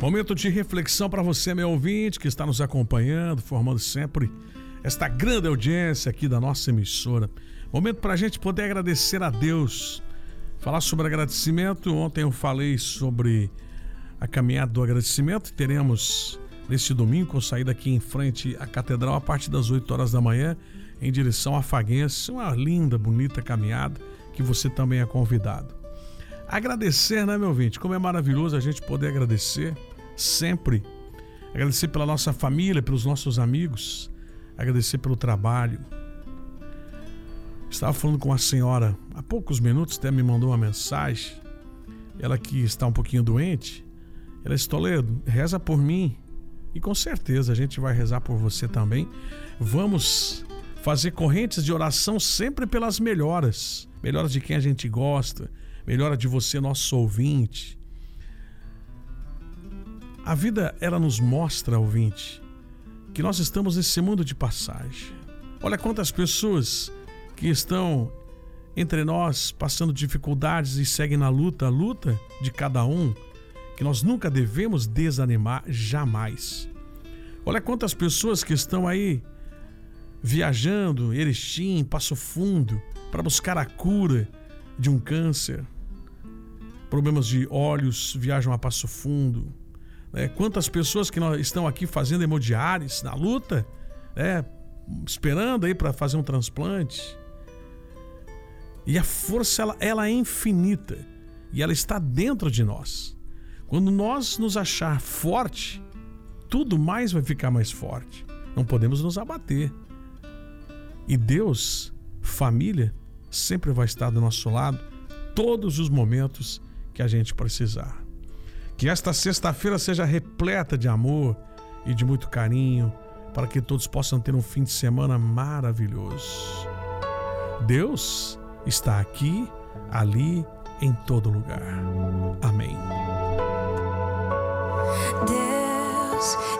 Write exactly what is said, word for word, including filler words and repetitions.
Momento de reflexão para você, meu ouvinte, que está nos acompanhando, formando sempre esta grande audiência aqui da nossa emissora. Momento para a gente poder agradecer a Deus. Falar sobre agradecimento. Ontem eu falei sobre a caminhada do agradecimento. Teremos neste domingo, com saída aqui em frente à Catedral, a partir das oito horas da manhã, em direção a Faguense. Uma linda, bonita caminhada que você também é convidado. Agradecer, né, meu ouvinte? Como é maravilhoso a gente poder agradecer sempre. Agradecer pela nossa família, pelos nossos amigos. Agradecer pelo trabalho. Estava falando com uma senhora há poucos minutos, até me mandou uma mensagem. Ela que está um pouquinho doente. Ela disse: Toledo, reza por mim. E com certeza a gente vai rezar por você também. Vamos fazer correntes de oração sempre pelas melhoras. Melhoras de quem a gente gosta. Melhora de você, nosso ouvinte. A vida, ela nos mostra, ouvinte, que nós estamos nesse mundo de passagem. Olha quantas pessoas que estão entre nós passando dificuldades e seguem na luta, a luta de cada um, que nós nunca devemos desanimar, jamais. Olha quantas pessoas que estão aí viajando, Erechim, Passo Fundo, para buscar a cura de um câncer. Problemas de olhos, viajam a Passo Fundo. É, quantas pessoas que nós estão aqui fazendo hemodiálise na luta, né, esperando aí para fazer um transplante. E a força, ela, ela é infinita e ela está dentro de nós. Quando nós nos achar forte, tudo mais vai ficar mais forte. Não podemos nos abater. E Deus, família, sempre vai estar do nosso lado todos os momentos que a gente precisar. Que esta sexta-feira seja repleta de amor e de muito carinho, para que todos possam ter um fim de semana maravilhoso. Deus está aqui, ali, em todo lugar. Amém. Deus